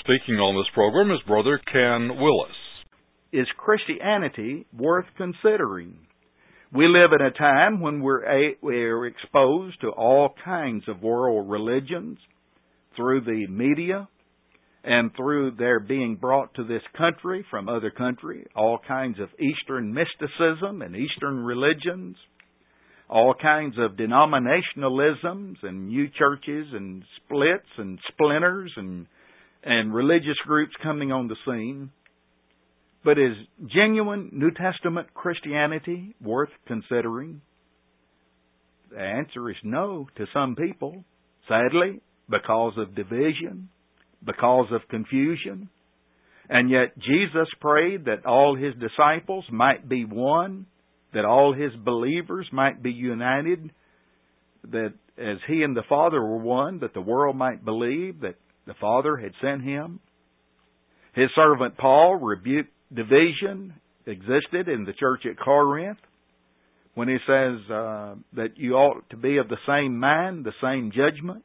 Speaking on this program is Brother Ken Willis. Is Christianity worth considering? We live in a time when we're exposed to all kinds of world religions through the media and through their being brought to this country from other countries, all kinds of Eastern mysticism and Eastern religions, all kinds of denominationalisms and new churches and splits and splinters and religious groups coming on the scene. But is genuine New Testament Christianity worth considering? The answer is no to some people, sadly, because of division, because of confusion. And yet Jesus prayed that all His disciples might be one, that all His believers might be united, that as He and the Father were one, that the world might believe that the Father had sent Him. His servant Paul rebuked division existed in the church at Corinth when he says that you ought to be of the same mind, the same judgment.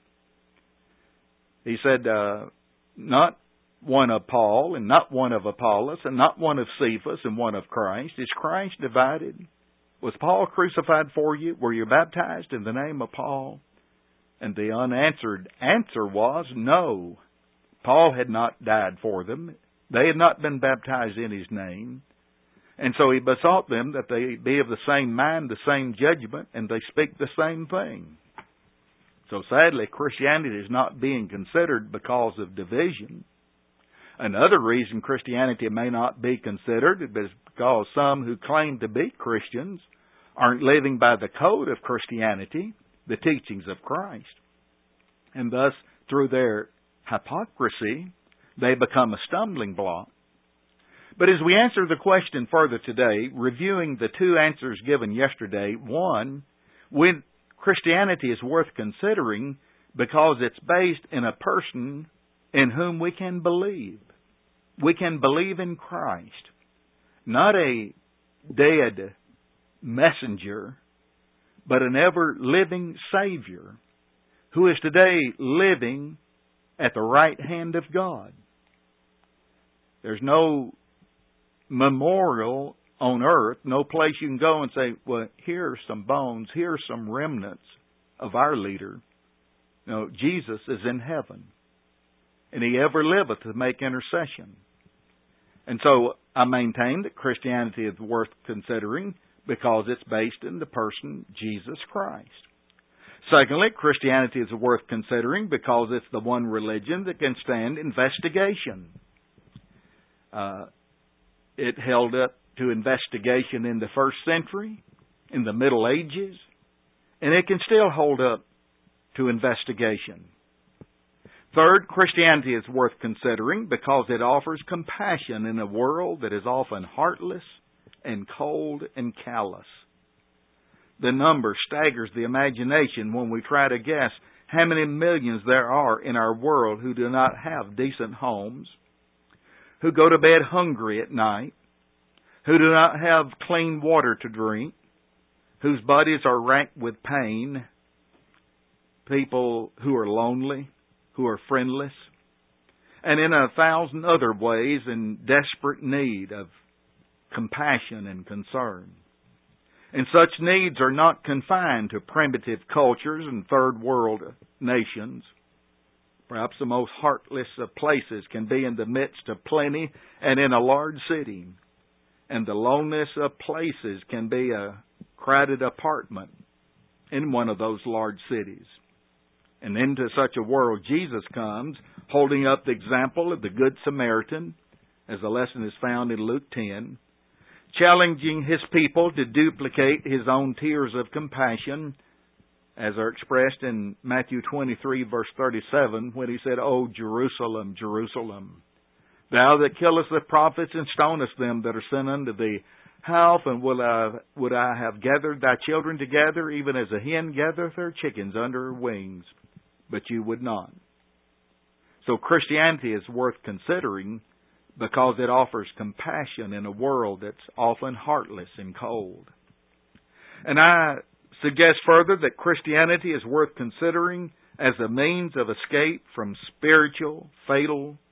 He said, not one of Paul and not one of Apollos and not one of Cephas and one of Christ. Is Christ divided? Was Paul crucified for you? Were you baptized in the name of Paul? And the unanswered answer was no. Paul had not died for them. They had not been baptized in his name. And so he besought them that they be of the same mind, the same judgment, and they speak the same thing. So sadly, Christianity is not being considered because of division. Another reason Christianity may not be considered is because some who claim to be Christians aren't living by the code of Christianity, the teachings of Christ. And thus, through their hypocrisy, they become a stumbling block. But as we answer the question further today, reviewing the two answers given yesterday, one, when Christianity is worth considering because it's based in a person in whom we can believe. We can believe in Christ, not a dead messenger, but an ever-living Savior who is today living at the right hand of God. There's no memorial on earth, no place you can go and say, well, here are some bones, here are some remnants of our leader. No, Jesus is in heaven, and He ever liveth to make intercession. And so I maintain that Christianity is worth considering because it's based in the person Jesus Christ. Secondly, Christianity is worth considering because it's the one religion that can stand investigation. It held up to investigation in the first century, in the Middle Ages, and it can still hold up to investigation. Third, Christianity is worth considering because it offers compassion in a world that is often heartless and cold and callous. The number staggers the imagination when we try to guess how many millions there are in our world who do not have decent homes, who go to bed hungry at night, who do not have clean water to drink, whose bodies are racked with pain, people who are lonely, who are friendless, and in 1,000 other ways in desperate need of compassion and concern. And such needs are not confined to primitive cultures and third world nations. Perhaps the most heartless of places can be in the midst of plenty and in a large city. And the loneliness of places can be a crowded apartment in one of those large cities. And into such a world, Jesus comes, holding up the example of the Good Samaritan, as the lesson is found in Luke 10, challenging His people to duplicate His own tears of compassion, as are expressed in Matthew 23, verse 37, when He said, "O Jerusalem, Jerusalem, thou that killest the prophets and stonest them that are sent unto thee, how often would I have gathered thy children together, even as a hen gathereth her chickens under her wings? But you would not." So Christianity is worth considering because it offers compassion in a world that's often heartless and cold. And I suggest further that Christianity is worth considering as a means of escape from spiritual, fatal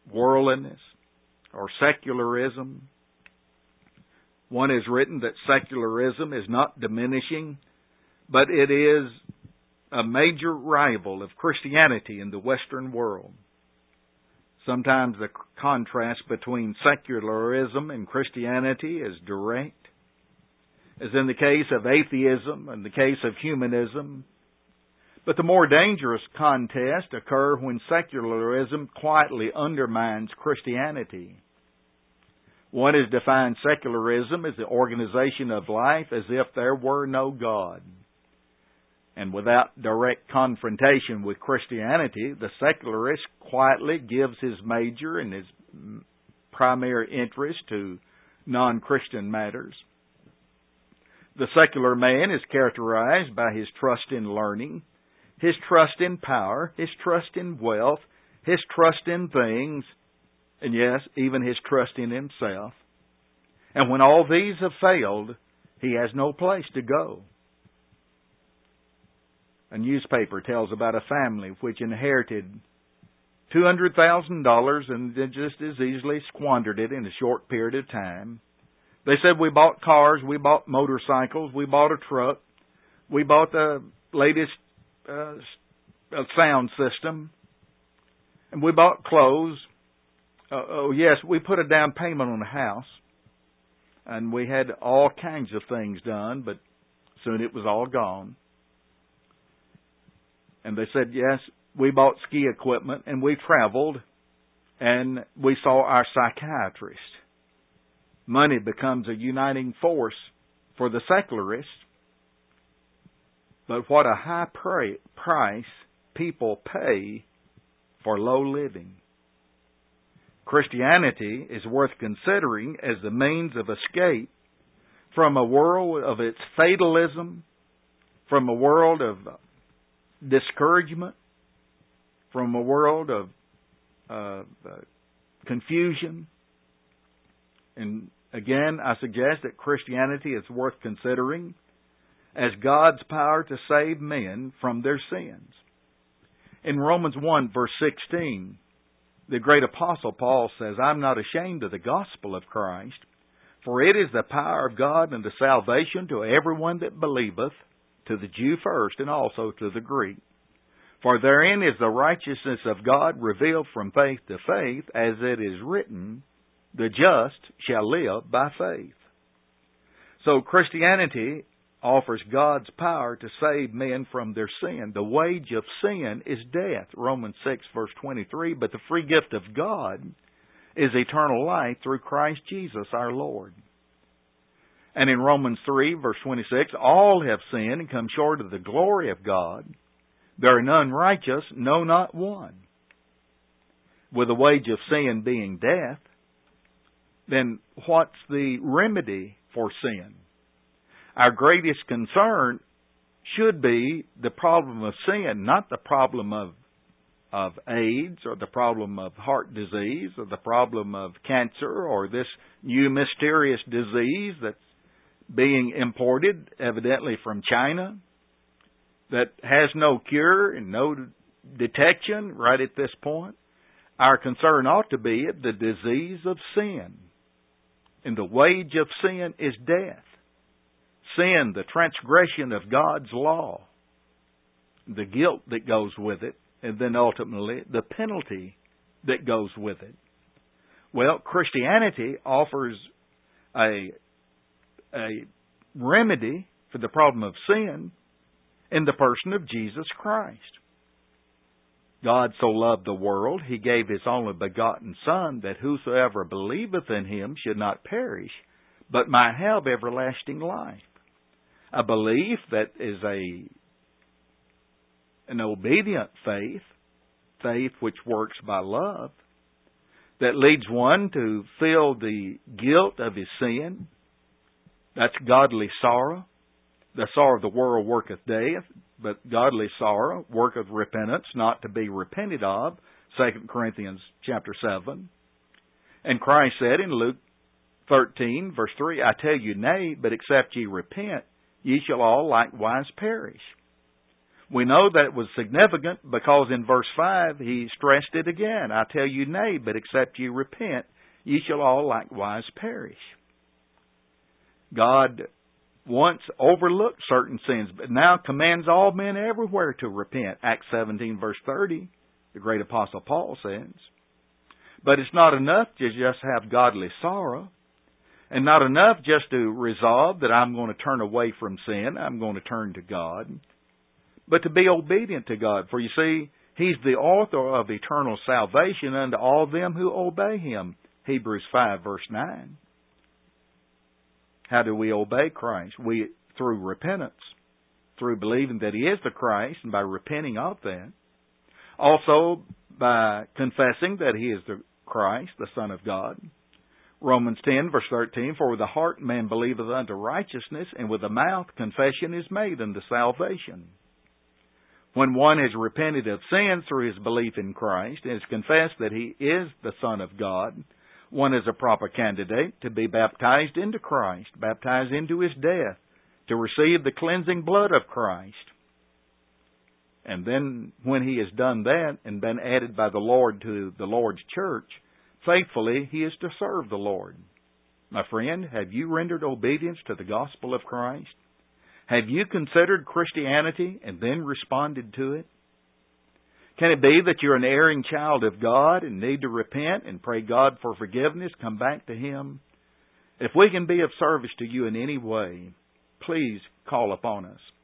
worldliness or secularism. One has written that secularism is not diminishing, but it is a major rival of Christianity in the Western world. Sometimes the contrast between secularism and Christianity is direct, as in the case of atheism and the case of humanism. But the more dangerous contests occur when secularism quietly undermines Christianity. One has defined secularism as the organization of life as if there were no God. And without direct confrontation with Christianity, the secularist quietly gives his major and his primary interest to non-Christian matters. The secular man is characterized by his trust in learning, his trust in power, his trust in wealth, his trust in things, and yes, even his trust in himself. And when all these have failed, he has no place to go. A newspaper tells about a family which inherited $200,000 and just as easily squandered it in a short period of time. They said, we bought cars, we bought motorcycles, we bought a truck, we bought the latest sound system, and we bought clothes. Yes, we put a down payment on a house, and we had all kinds of things done, but soon it was all gone. And they said, yes, we bought ski equipment, and we traveled, and we saw our psychiatrist. Money becomes a uniting force for the secularist. But what a high price people pay for low living. Christianity is worth considering as the means of escape from a world of its fatalism, from a world of discouragement, from a world of confusion. And again, I suggest that Christianity is worth considering as God's power to save men from their sins. In Romans 1, verse 16, the great apostle Paul says, I'm not ashamed of the gospel of Christ, for it is the power of God unto salvation to everyone that believeth, to the Jew first, and also to the Greek. For therein is the righteousness of God revealed from faith to faith, as it is written, the just shall live by faith. So Christianity offers God's power to save men from their sin. The wage of sin is death, Romans 6, verse 23, but the free gift of God is eternal life through Christ Jesus our Lord. And in Romans 3, verse 26, all have sinned and come short of the glory of God. There are none righteous, no, not one. With the wage of sin being death, then what's the remedy for sin? Our greatest concern should be the problem of sin, not the problem of AIDS or the problem of heart disease or the problem of cancer or this new mysterious disease that's being imported evidently from China that has no cure and no detection right at this point. Our concern ought to be the disease of sin. And the wage of sin is death. Sin, the transgression of God's law, the guilt that goes with it, and then ultimately the penalty that goes with it. Well, Christianity offers a remedy for the problem of sin in the person of Jesus Christ. God so loved the world, He gave His only begotten Son, that whosoever believeth in Him should not perish, but might have everlasting life. A belief that is an obedient faith, faith which works by love, that leads one to feel the guilt of his sin. That's godly sorrow. The sorrow of the world worketh death, but godly sorrow worketh repentance, not to be repented of, 2 Corinthians chapter 7. And Christ said in Luke 13, verse 3, I tell you, nay, but except ye repent, ye shall all likewise perish. We know that was significant because in verse 5 he stressed it again. I tell you, nay, but except ye repent, ye shall all likewise perish. God once overlooked certain sins, but now commands all men everywhere to repent. Acts 17 verse 30, the great apostle Paul says. But it's not enough to just have godly sorrow, and not enough just to resolve that I'm going to turn away from sin, I'm going to turn to God, but to be obedient to God. For you see, He's the author of eternal salvation unto all them who obey Him. Hebrews 5 verse 9. How do we obey Christ? Through repentance, through believing that He is the Christ, and by repenting of that. Also, by confessing that He is the Christ, the Son of God. Romans 10, verse 13, for with the heart man believeth unto righteousness, and with the mouth confession is made unto salvation. When one has repented of sin through his belief in Christ, and has confessed that He is the Son of God, one is a proper candidate to be baptized into Christ, baptized into His death, to receive the cleansing blood of Christ. And then when he has done that and been added by the Lord to the Lord's church, faithfully he is to serve the Lord. My friend, have you rendered obedience to the gospel of Christ? Have you considered Christianity and then responded to it? Can it be that you're an erring child of God and need to repent and pray God for forgiveness, come back to Him? If we can be of service to you in any way, please call upon us.